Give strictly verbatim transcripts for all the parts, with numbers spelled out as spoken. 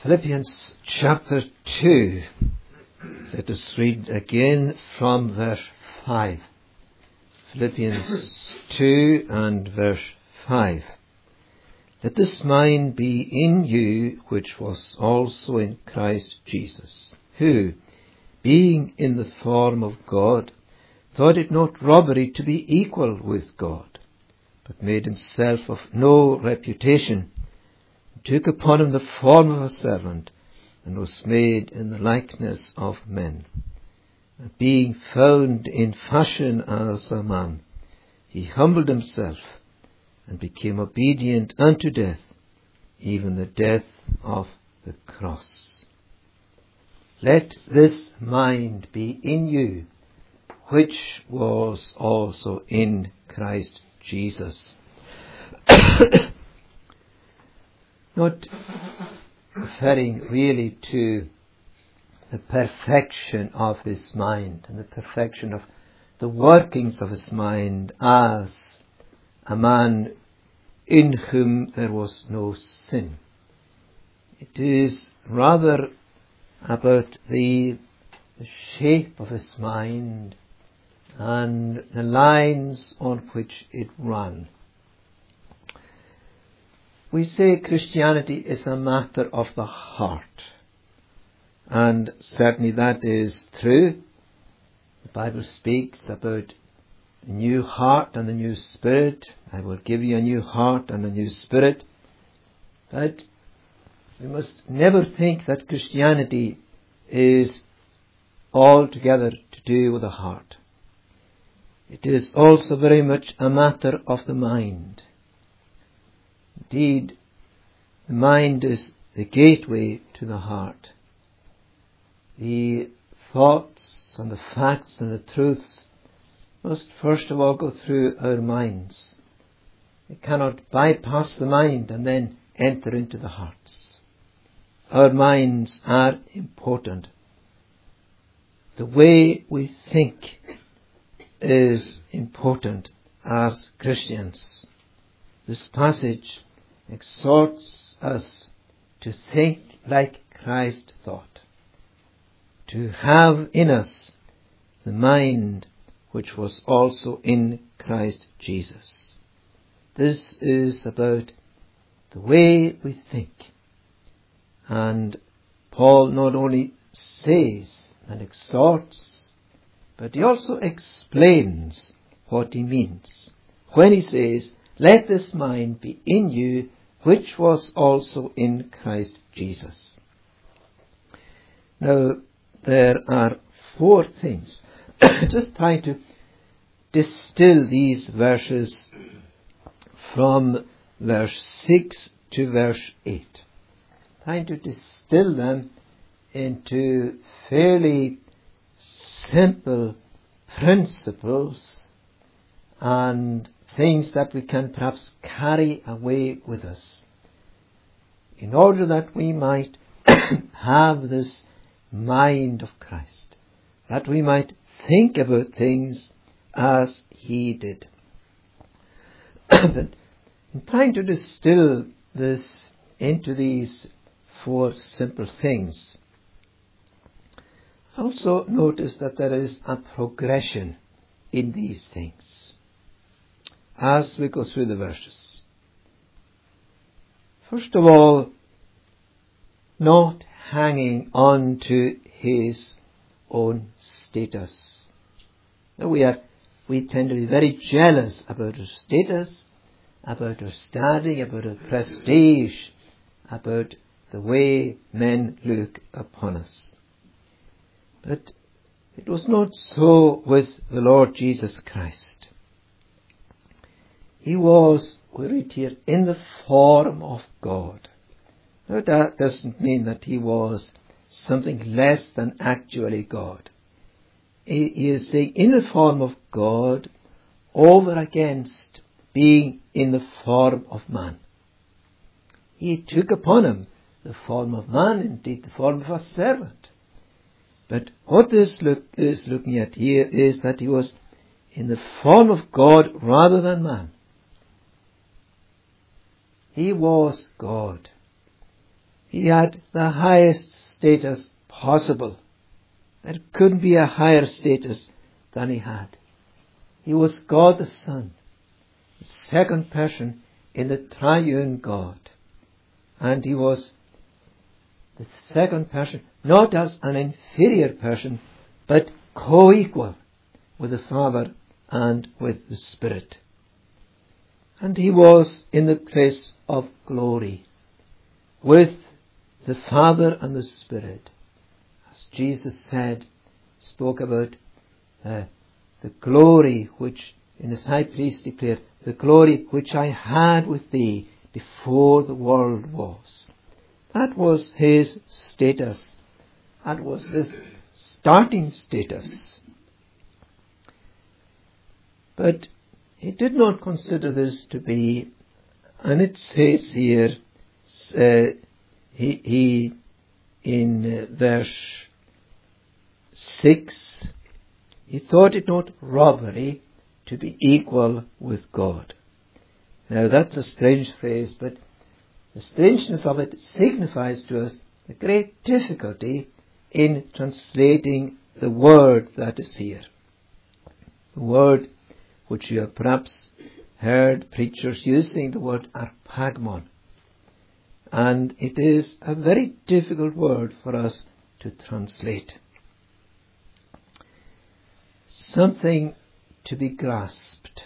Philippians chapter two. Let us read again from verse five. Philippians two and verse five. Let this mind be in you, which was also in Christ Jesus, who, being in the form of God, thought it not robbery to be equal with God, but made himself of no reputation, and took upon him the form of a servant, and was made in the likeness of men. And being found in fashion as a man, he humbled himself, and became obedient unto death, even the death of the cross. Let this mind be in you, which was also in Christ Jesus. Not referring really to the perfection of his mind and the perfection of the workings of his mind as a man in whom there was no sin. It is rather about the, the shape of his mind and the lines on which it ran. We say Christianity is a matter of the heart, and certainly that is true. The Bible speaks about a new heart and a new spirit. I will give you a new heart and a new spirit. But we must never think that Christianity is altogether to do with the heart. It is also very much a matter of the mind. Indeed, the mind is the gateway to the heart. The thoughts and the facts and the truths must first of all go through our minds. We cannot bypass the mind and then enter into the hearts. Our minds are important. The way we think is important as Christians. This passage exhorts us to think like Christ thought, to have in us the mind which was also in Christ Jesus. This is about the way we think. And Paul not only says and exhorts, but he also explains what he means when he says, let this mind be in you, which was also in Christ Jesus. Now, there are four things. Just trying to distill these verses from verse six to verse eight. Trying to distill them into fairly simple principles and things that we can perhaps carry away with us, in order that we might have this mind of Christ, that we might think about things as he did. But in trying to distill this into these four simple things, also notice that there is a progression in these things as we go through the verses. First of all, not hanging on to his own status. Now we are, we tend to be very jealous about our status, about our standing, about our prestige, about the way men look upon us. But it was not so with the Lord Jesus Christ. He was, we read here, in the form of God. Now that doesn't mean that he was something less than actually God. He, he is saying in the form of God over against being in the form of man. He took upon him the form of man, indeed the form of a servant. But what this look, is looking at here is that he was in the form of God rather than man. He was God. He had the highest status possible. There couldn't be a higher status than he had. He was God the Son, the second person in the triune God. And he was the second person, not as an inferior person, but co-equal with the Father and with the Spirit. And he was in the place of glory with the Father and the Spirit. As Jesus said, spoke about uh, the glory which in his high priest declared, the glory which I had with thee before the world was. That was his status. That was his starting status. But he did not consider this to be, and it says here, uh, he, he in uh, verse six, he thought it not robbery to be equal with God. Now that's a strange phrase, but the strangeness of it signifies to us the great difficulty in translating the word that is here. The word which you have perhaps heard preachers using, the word arpagmon. And it is a very difficult word for us to translate. Something to be grasped.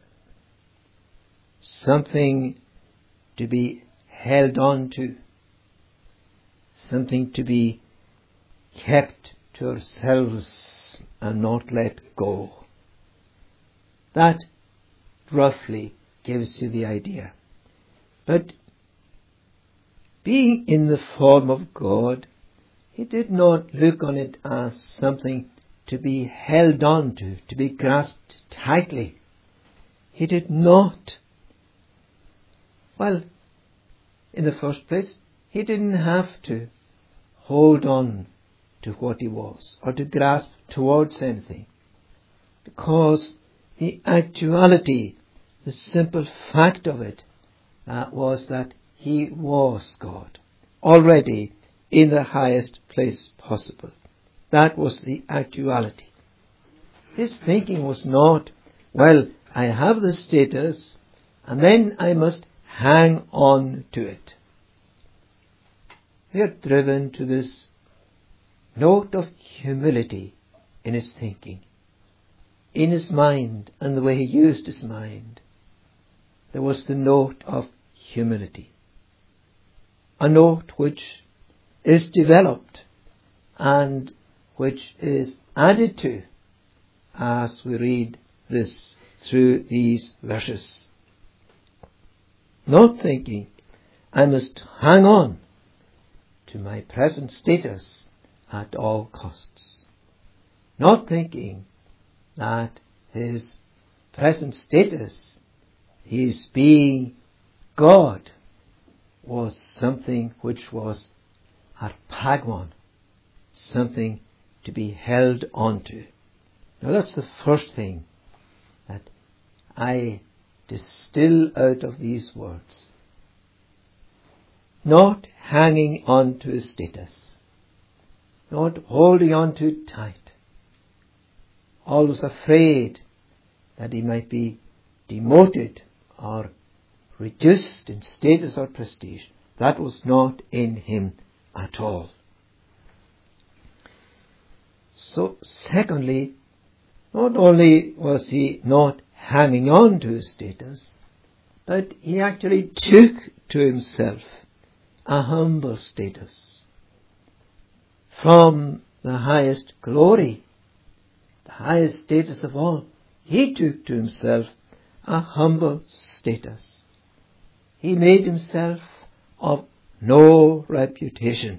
Something to be held on to. Something to be kept to ourselves and not let go. That roughly gives you the idea. But being in the form of God, he did not look on it as something to be held on to, to be grasped tightly. He did not. Well, in the first place, he didn't have to hold on to what he was or to grasp towards anything, because the actuality, the simple fact of it, uh, was that he was God, already in the highest place possible. That was the actuality. His thinking was not, well, I have the status, and then I must hang on to it. We are driven to this note of humility in his thinking, in his mind, and the way he used his mind. There was the note of humility, a note which is developed and which is added to as we read this through these verses. Not thinking I must hang on to my present status at all costs. Not thinking that his present status, his being God, was something which was arpagmon, something to be held onto. Now that's the first thing that I distill out of these words. Not hanging on to his status, not holding on too tight, always afraid that he might be demoted or reduced in status or prestige. That was not in him at all. So, secondly, not only was he not hanging on to his status, but he actually took to himself a humble status. From the highest glory, the highest status of all, he took to himself a humble status. He made himself of no reputation.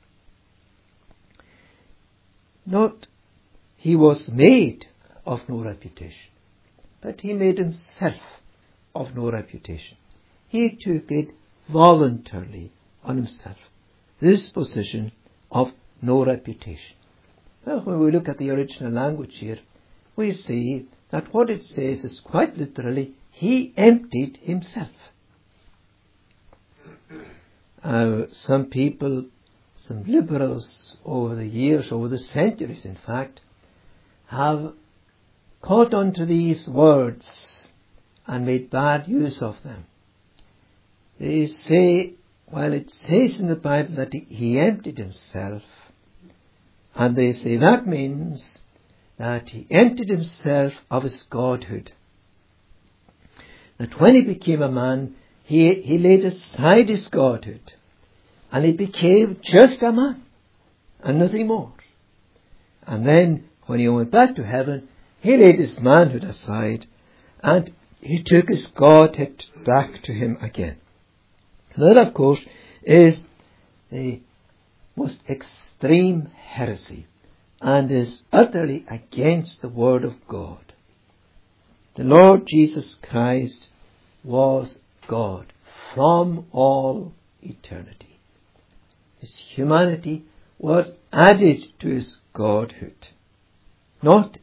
Not he was made of no reputation, but he made himself of no reputation. He took it voluntarily on himself, this position of no reputation. Well, when we look at the original language here, we see that what it says is quite literally, he emptied himself. Uh, some people, some liberals over the years, over the centuries in fact, have caught on to these words and made bad use of them. They say, while it says in the Bible that he, he emptied himself, and they say that means that he emptied himself of his godhood. That when he became a man, he, he laid aside his godhood, and he became just a man, and nothing more. And then, when he went back to heaven, he laid his manhood aside, and he took his godhead back to him again. And that, of course, is the most extreme heresy, and is utterly against the Word of God. The Lord Jesus Christ was God from all eternity. His humanity was added to his godhood, not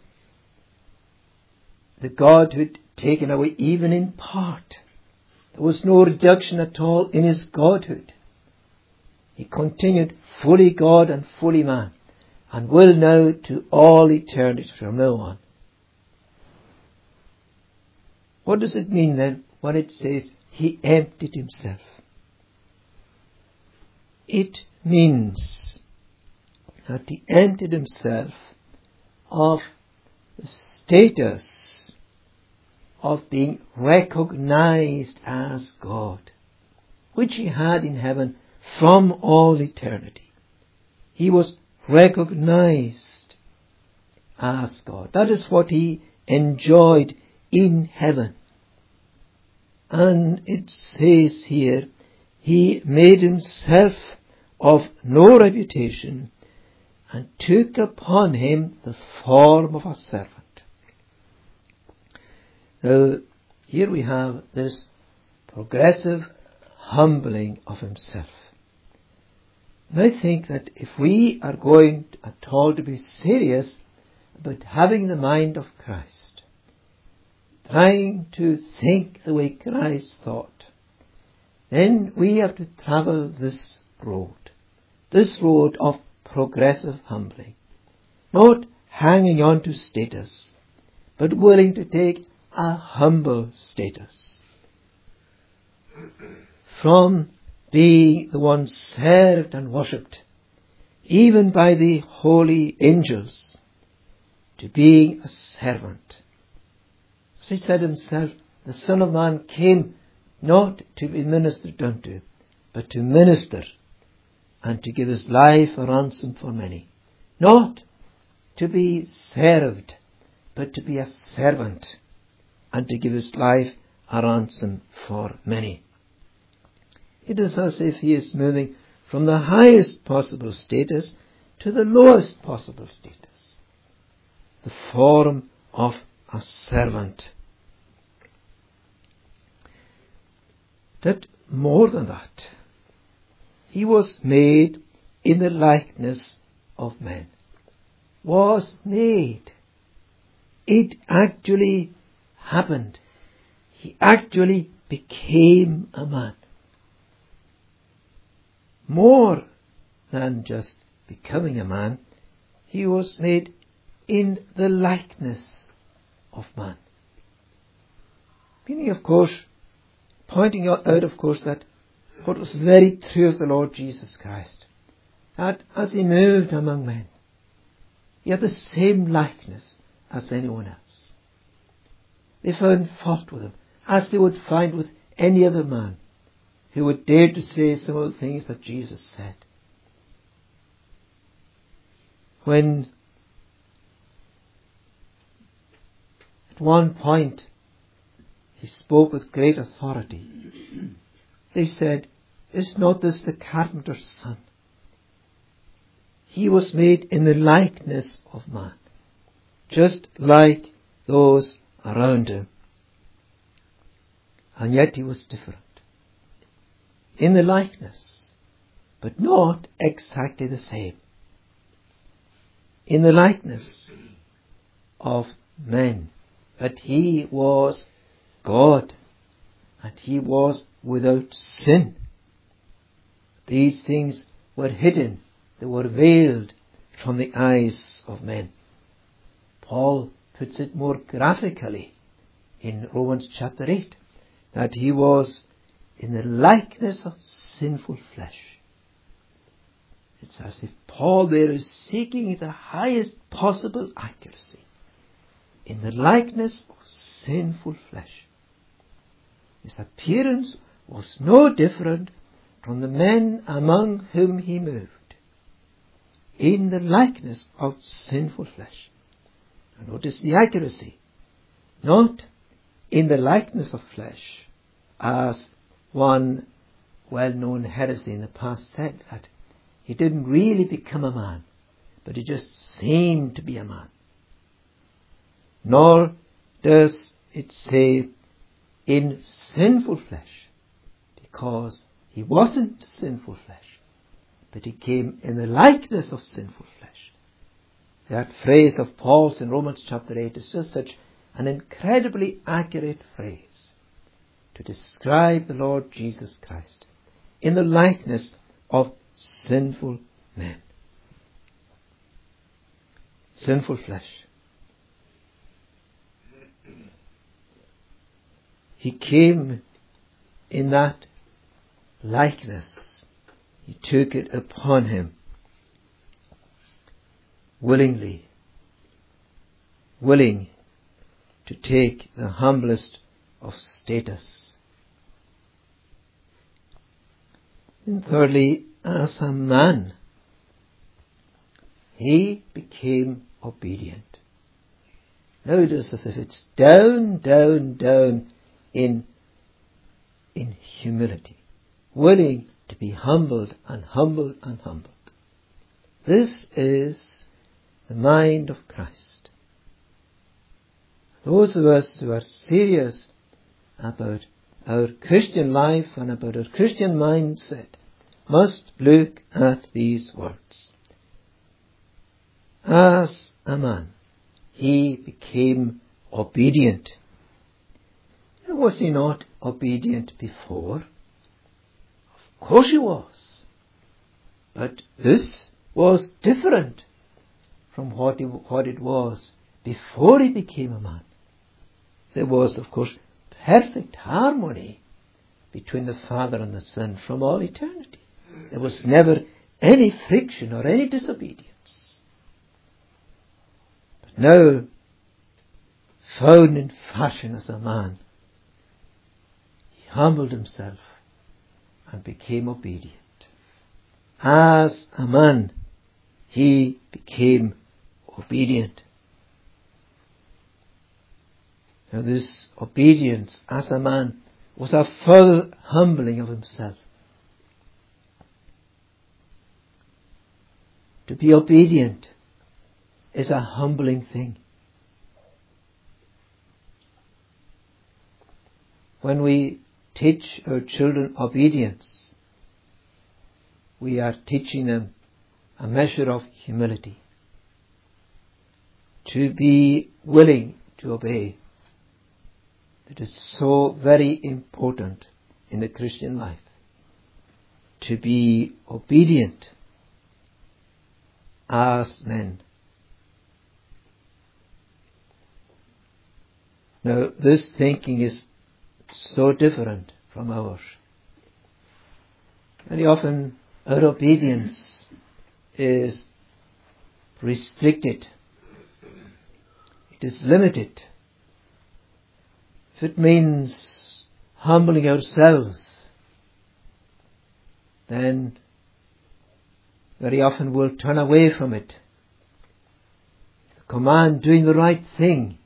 the godhood taken away even in part. There was no reduction at all in his godhood. He continued fully God and fully man, and will now to all eternity from now on. What does it mean then when it says he emptied himself? It means that he emptied himself of the status of being recognized as God, which he had in heaven from all eternity. He was recognized as God. That is what he enjoyed in heaven. And it says here, he made himself of no reputation and took upon him the form of a servant. Now, here we have this progressive humbling of himself. And I think that if we are going at all to be serious about having the mind of Christ, trying to think the way Christ thought, then we have to travel this road, this road of progressive humbling, not hanging on to status, but willing to take a humble status. From being the one served and worshipped, even by the holy angels, to being a servant. As he said himself, the Son of Man came not to be ministered unto, but to minister and to give his life a ransom for many. Not to be served, but to be a servant and to give his life a ransom for many. It is as if he is moving from the highest possible status to the lowest possible status, the form of a servant. That more than that, he was made in the likeness of men. Was made. It actually happened. He actually became a man. More than just becoming a man, he was made in the likeness of man. Meaning, of course, pointing out, of course, that what was very true of the Lord Jesus Christ, that as he moved among men, he had the same likeness as anyone else. They found fault with him, as they would find with any other man who would dare to say some of the things that Jesus said. When at one point he spoke with great authority, they said, "Is not this the carpenter's son? He was made in the likeness of man, just like those around him. And yet he was different. In the likeness, but not exactly the same. In the likeness of men, but he was God, and he was without sin. These things were hidden, they were veiled from the eyes of men. Paul puts it more graphically in Romans chapter eight, that he was in the likeness of sinful flesh. It's as if Paul there is seeking the highest possible accuracy in the likeness of sinful flesh. His appearance was no different from the men among whom he moved, in the likeness of sinful flesh. Now notice the accuracy. Not in the likeness of flesh, as one well-known heresy in the past said, that he didn't really become a man, but he just seemed to be a man. Nor does it say in sinful flesh, because he wasn't sinful flesh, but he came in the likeness of sinful flesh. That phrase of Paul's in Romans chapter eight is just such an incredibly accurate phrase to describe the Lord Jesus Christ in the likeness of sinful men. Sinful flesh. He came in that likeness. He took it upon him willingly, willing to take the humblest of status. And thirdly, as a man, he became obedient. Notice as if it's down, down, down in, in humility, willing to be humbled and humbled and humbled. This is the mind of Christ. Those of us who are serious about our Christian life and about our Christian mindset must look at these words. As a man, he became obedient. Was he not obedient before? Of course he was. But this was different from what, he, what it was before he became a man. There was, of course, perfect harmony between the Father and the Son from all eternity. There was never any friction or any disobedience. But now, found in fashion as a man, he humbled himself and became obedient. As a man, he became obedient. Now this obedience as a man was a full humbling of himself. To be obedient is a humbling thing. When we teach our children obedience, we are teaching them a measure of humility. To be willing to obey. It is so very important in the Christian life. To be obedient as men. Now, this thinking is so different from ours. Very often our obedience is restricted. It is limited. If it means humbling ourselves, then very often we'll turn away from it. The command, doing the right thing,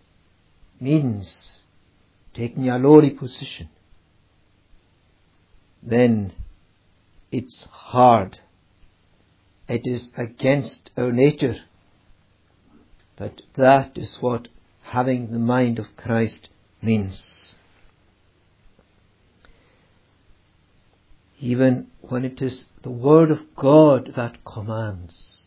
means taking a lowly position. Then it's hard. It is against our nature. But that is what having the mind of Christ means. Even when it is the Word of God that commands,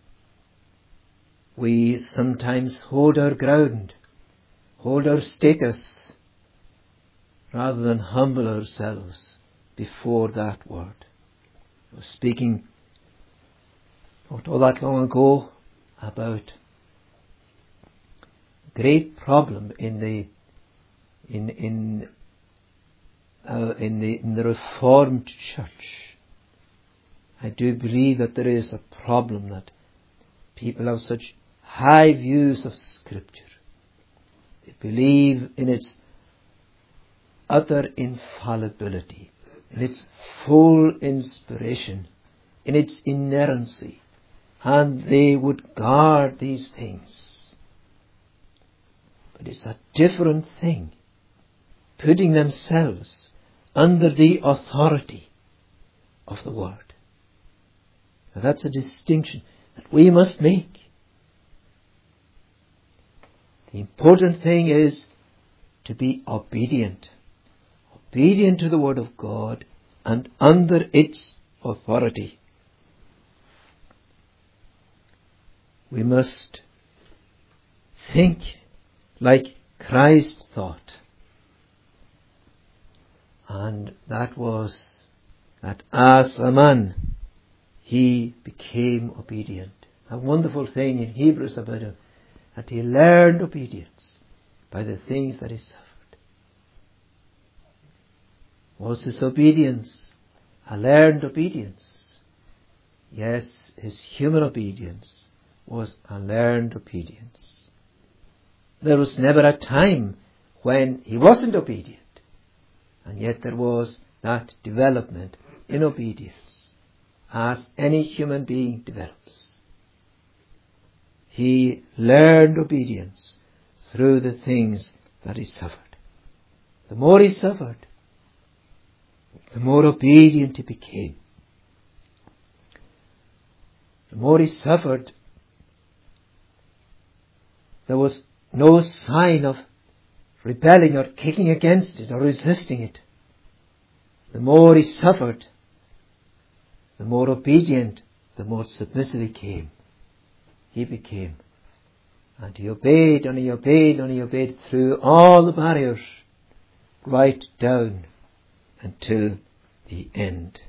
we sometimes hold our ground, hold our status, rather than humble ourselves before that Word. I was speaking not all that long ago about a great problem in the in in uh, in the in the Reformed Church. I do believe that there is a problem that people have such high views of Scripture. They believe in its utter infallibility, in its full inspiration, in its inerrancy, and they would guard these things. But it's a different thing, putting themselves under the authority of the Word. Now that's a distinction that we must make. The important thing is to be obedient. Obedient to the Word of God and under its authority. We must think like Christ thought. And that was that as a man, he became obedient. A wonderful thing in Hebrews about him, that he learned obedience by the things that he suffered. Was his obedience a learned obedience? Yes, his human obedience was a learned obedience. There was never a time when he wasn't obedient. And yet there was that development in obedience, as any human being develops. He learned obedience through the things that he suffered. The more he suffered, the more obedient he became. The more he suffered, there was no sign of rebelling or kicking against it or resisting it. The more he suffered, the more obedient, the more submissive he came. He became. And he obeyed and he obeyed and he obeyed through all the barriers, right down until the end.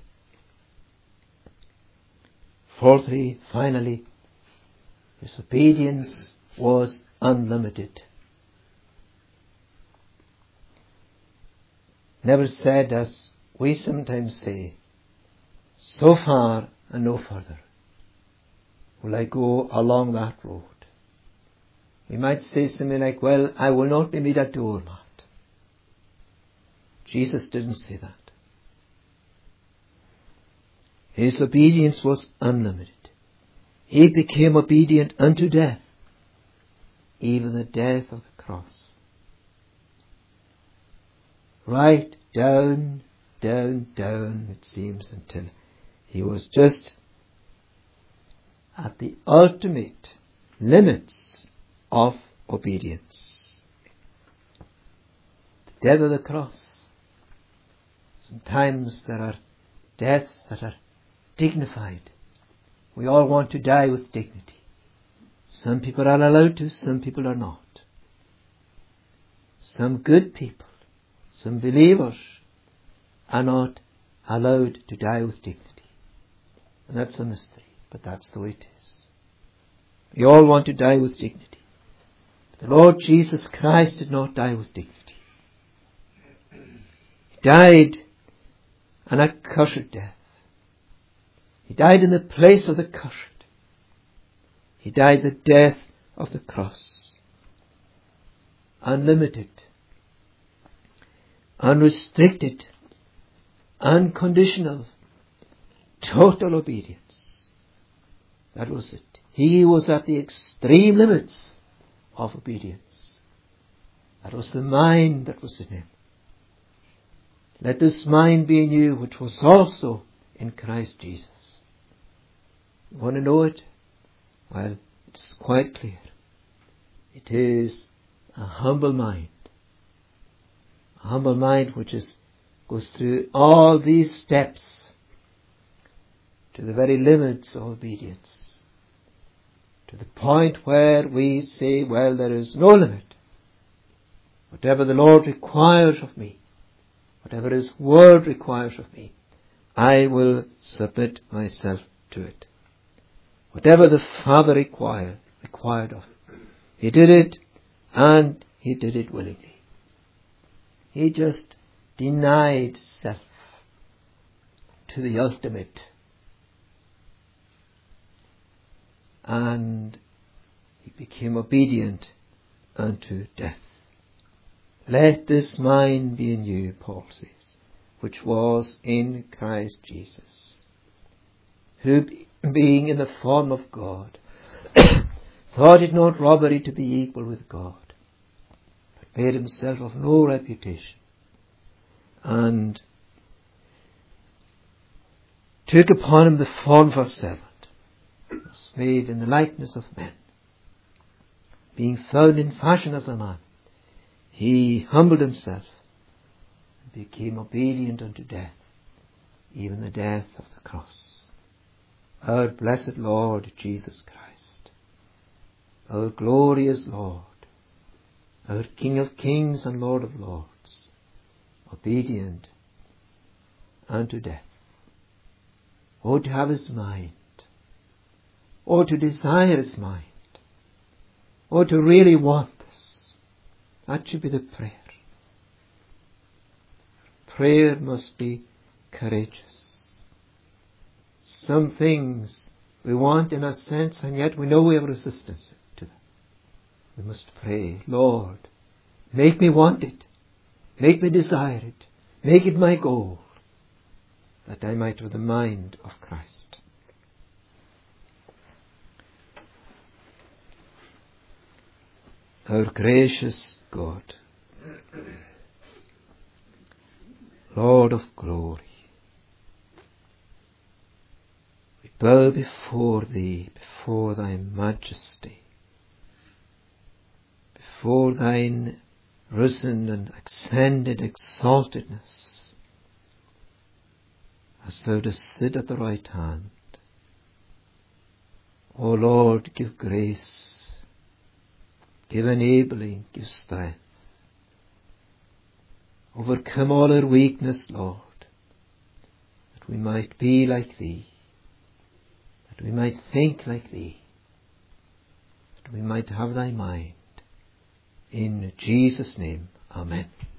Fourthly, finally, his obedience was unlimited. Never said, as we sometimes say, so far and no further will I go along that road. We might say something like, well, I will not be made a doormat. Jesus didn't say that. His obedience was unlimited. He became obedient unto death, even the death of the cross. Right down, down, down, it seems, until he was just at the ultimate limits of obedience. The death of the cross. Sometimes there are deaths that are dignified. We all want to die with dignity. Some people are allowed to, some people are not. Some good people, some believers are not allowed to die with dignity. And that's a mystery, but that's the way it is. We all want to die with dignity. But the Lord Jesus Christ did not die with dignity. He died an accursed death. He died in the place of the cursed. He died the death of the cross. Unlimited, unrestricted, unconditional, total obedience. That was it. He was at the extreme limits of obedience. That was the mind that was in him. Let this mind be in you, which was also in Christ Jesus. You want to know it? Well, it's quite clear. It is a humble mind. A humble mind which is, goes through all these steps to the very limits of obedience. To the point where we say, well, there is no limit. Whatever the Lord requires of me, whatever His Word requires of me, I will submit myself to it. Whatever the Father required, required of him, he did it, and he did it willingly. He just denied self to the ultimate, and he became obedient unto death. Let this mind be in you, Paul says, which was in Christ Jesus, who, being in the form of God, thought it not robbery to be equal with God, but made himself of no reputation, and took upon him the form of a servant, was made in the likeness of men. Being found in fashion as a man, he humbled himself and became obedient unto death, even the death of the cross. Our blessed Lord Jesus Christ, our glorious Lord, our King of kings and Lord of lords, obedient unto death. Oh, to have his mind. Oh, to desire his mind. Oh, to really want this. That should be the prayer. Prayer must be courageous. Some things we want in a sense, and yet we know we have resistance to them. We must pray, Lord, make me want it. Make me desire it. Make it my goal, that I might have the mind of Christ. Our gracious God, Lord of glory, we bow before Thee, before Thy majesty, before Thine risen and ascended exaltedness, as Thou dost sit at the right hand. O Lord, give grace, give enabling, give strength. Overcome all our weakness, Lord, that we might be like Thee, that we might think like Thee, that we might have Thy mind. In Jesus' name, amen.